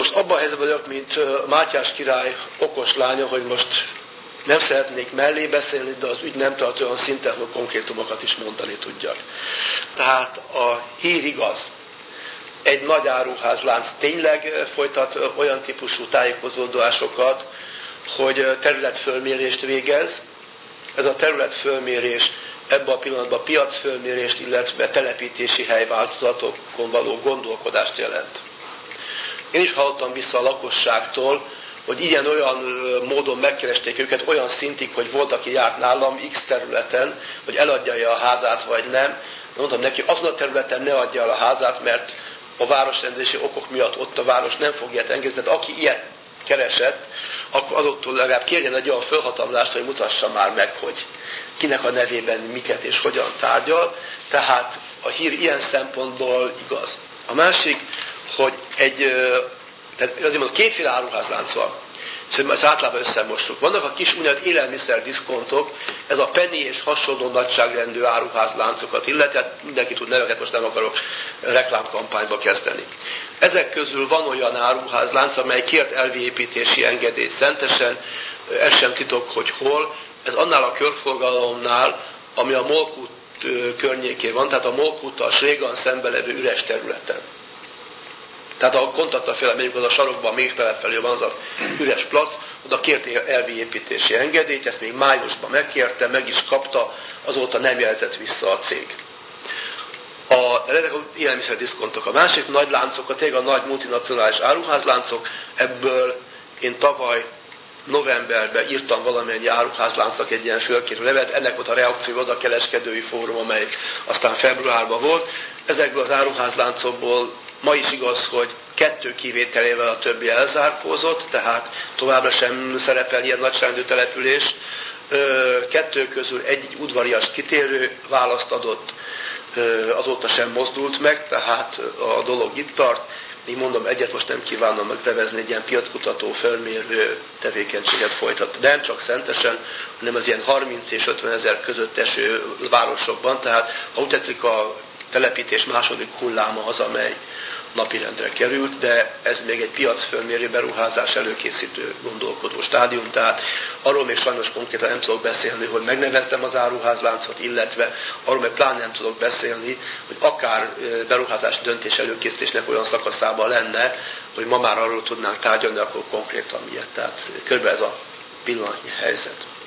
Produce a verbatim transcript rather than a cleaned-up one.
Most abban a helyzetben vagyok, mint Mátyás király okos lánya, hogy most nem szeretnék mellé beszélni, de az ügy nem tart olyan szinten, hogy konkrétumokat is mondani tudjak. Tehát a hír igaz. Egy nagy áruházlánc tényleg folytat olyan típusú tájékozódásokat, hogy területfölmérést végez. Ez a területfölmérés ebben a pillanatban piacfölmérést, illetve telepítési helyváltozatokon való gondolkodást jelent. Én is hallottam vissza a lakosságtól, hogy ilyen-olyan módon megkeresték őket olyan szintig, hogy volt, aki járt nálam X területen, hogy eladja a házát vagy nem. Mondtam neki, azon a területen ne adja el a házát, mert a városrendezési okok miatt ott a város nem fog ilyet engedni. Tehát aki ilyet keresett, akkor azoktól legalább kérjen egy olyan fölhatalmazást, hogy mutassa már meg, hogy kinek a nevében miket és hogyan tárgyal. Tehát a hír ilyen szempontból igaz. A másik, hogy egy, tehát azért mondom, kétféle áruházlánc van. Szóval ezt általában összemossuk. Vannak a kis úgynevezett élelmiszer-diszkontok, ez a Penny és hasonló nagyságrendű áruházláncokat illetve, hát mindenki tud neveket, most nem akarok reklámkampányba kezdeni. Ezek közül van olyan áruházlánc, amely kért elviépítési engedélyt Szentesen, ez sem titok, hogy hol. Ez annál a körforgalomnál, ami a Molkút környékén van, tehát a Molkúttal Srégan szembe levő üres területen. Tehát a kontaktaféle megyünk, az a sarokban, még felfelé van az a üres plac, oda kért elvi építési engedélyt, ezt még májusban megkérte, meg is kapta, azóta nem jelzett vissza a cég. A, ezek az élelmiszerdiszkontok. A másik nagy láncok, a tényleg a nagy multinacionális áruházláncok, ebből én tavaly novemberben írtam valamennyi áruházláncnak egy ilyen fölkérő levelet, ennek volt a reakció az a kereskedői fórum, amely aztán februárban volt. Ezekből az áruházláncokból ma is igaz, hogy kettő kivételével a többi elzárkózott, tehát továbbra sem szerepel ilyen nagyságrendű település. Kettő közül egy udvarias kitérő választ adott, azóta sem mozdult meg, tehát a dolog itt tart. Még mondom, egyet most nem kívánom megnevezni, egy ilyen piackutató, felmérő tevékenységet folytat. De nem csak Szentesen, hanem az ilyen harminc és ötven ezer között eső városokban. Tehát, ha úgy tetszik, a telepítés második hulláma az, amely napirendre került, de ez még egy piacfölmérő beruházás előkészítő gondolkodó stádium, tehát arról még sajnos konkrétan nem tudok beszélni, hogy megnevezzem az áruházláncot, illetve arról meg pláne nem tudok beszélni, hogy akár beruházás döntés előkészítésnek olyan szakaszában lenne, hogy ma már arról tudnánk tárgyalni, akkor konkrétan miért. Tehát körülbelül ez a pillanatnyi helyzet.